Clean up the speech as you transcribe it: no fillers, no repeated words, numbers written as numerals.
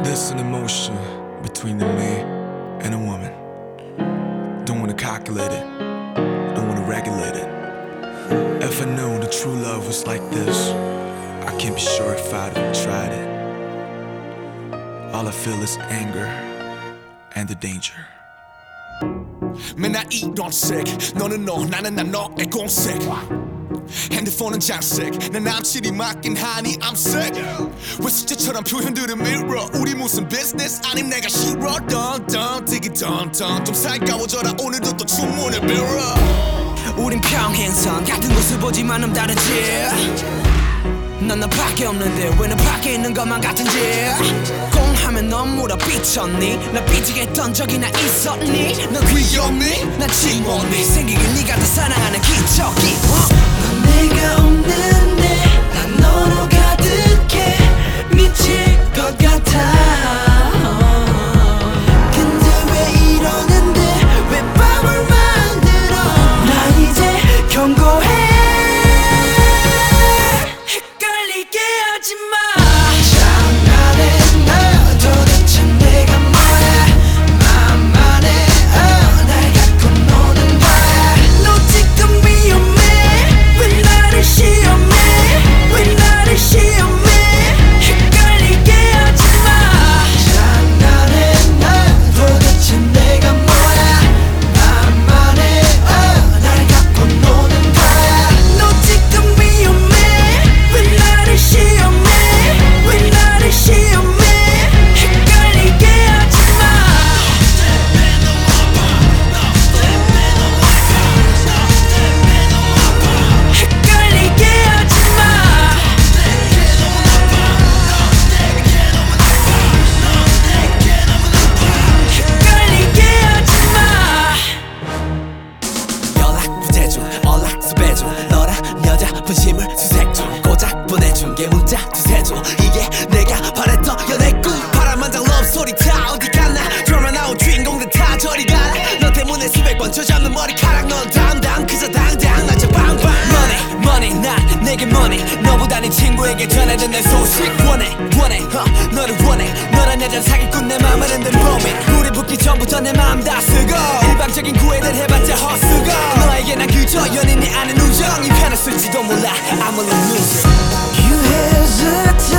There's an emotion between the man and a woman. Don't wanna calculate it, don't wanna regulate it. If I knew the true love was like this, I can't be sure if I'd have tried it. All I feel is anger and the danger. 맨날 이런 색 너는 너 나는 나 너의 공색 핸드폰은 장색 내 남친이 맞긴 하니 I'm sick 왜 숙제처럼 표현들은 mirror 우리 무슨 business 아님 내가 싫어 던던 되게 던던 좀 살가워져라 오늘도 또 주문을 빌어 우린 평행선 같은 곳을 보지만 다르지 넌 나밖에 없는데 왜 너 밖에 있는 것만 같은지 공하면 넌 물어 삐쳤니 나 삐지게 했던 적이나 있었니 넌 귀엽니 난 징원니 생기길 네가 더 사랑하는 기적이 넌 내가 없는데 난 너로 가득해 미칠 것 같아 근데 왜 이러는데 왜 밤을 만들어 난 이제 경고해 너란 여자 분심을 수색 중 고작 보내준 게 문자 두세 줄 이게 내가 바랬던 연애 꿈 파란만장 러브스토리 다 어디 갔나 드라마 나온 주인공들 다 저리 가라 너 때문에 수백 번 져잡는 머리카락 넌 담당 그저 당당 난 저 빵빵 money 난 내게 money 너보다 네 친구에게 전해준 내 소식 원해 너를 원해 너란 여자 사기꾼 내 맘을 흔든 범인 우리 붙기 전부터 내 마음 다 쓰고 일방적인 구애를 해봤자 헛수고 너에게 난 그저 연인이 아닌 우정 이 편을 쓸지도 몰라 I'm a loser You hesitate